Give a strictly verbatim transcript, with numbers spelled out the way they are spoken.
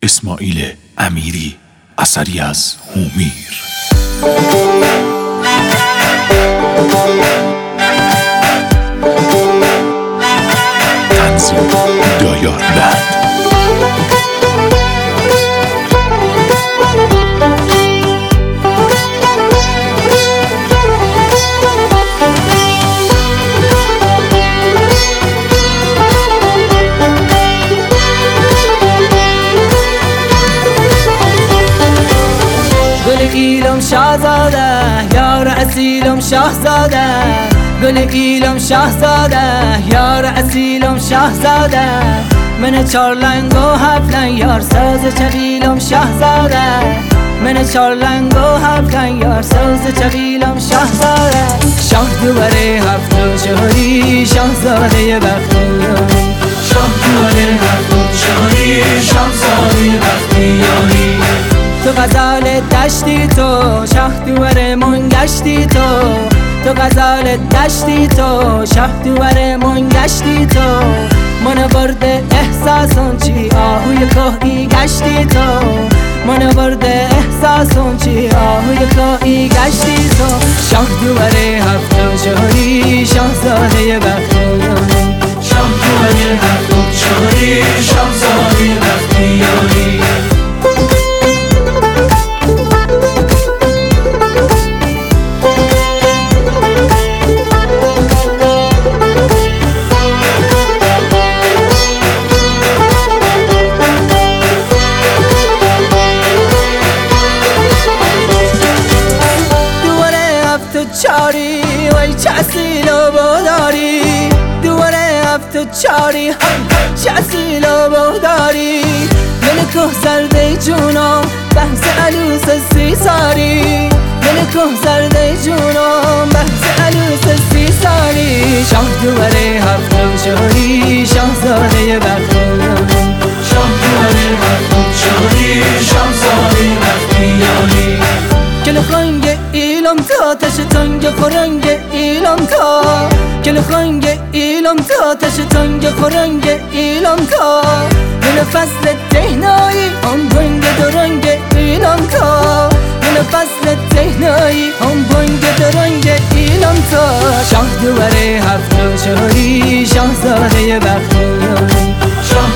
اسماعیل امیری، اثری از هومیر. تنظیم دایار بند. گل ایلم شاهزاده یار اصیلم شاهزاده، گل ایلم شاهزاده یار اصیلم شاهزاده، من چار لنگ و هفت لنگ یار ساز چویلم شاهزاده، من چار لنگ و هفت لنگ یار ساز چویلم شاهزاده، شاه دوباره هفت و شهری شاهزاده بختیاری، شاه دوباره هفت و شهری شاهزاده بختیاری. تو غزال دشتی تو شاه دوباره من گشتی تو، تو غزال دشتی تو شاه دوباره من گشتی تو، من برده احساسون چی آهوی کوهی گشتی تو، من برده احساسون چی آهوی کوهی گشتی تو، شاه دوباره هفت و شهری شاهزاده بختیاری، شاه دوباره هفت و شهری شاهزاده بختیاری. چاری وای چه اصیل و بوداری، دوباره هفت و چاری چه اصیل و بوداری، من که زرده جونم بحث علوس سی ساری، من که زرده جونم بحث علوس سی ساری، شاه دوباره هفت و شهری شاهزاده بختیاری، شاه دوباره هفت و شهری شاهزاده بختیاری. کل خنگ ایلم تا تش تنگ خورنگ ایلم تا، کل خنگ ایلم تا تش تنگ خورنگ ایلم تا، من فصل تهنایی هم بنگ درنگ ایلم تا، من فصل تهنایی هم بنگ درنگ ایلم تا، شاه دوباره هفت و شهری شاهزاده بختیاری، شاه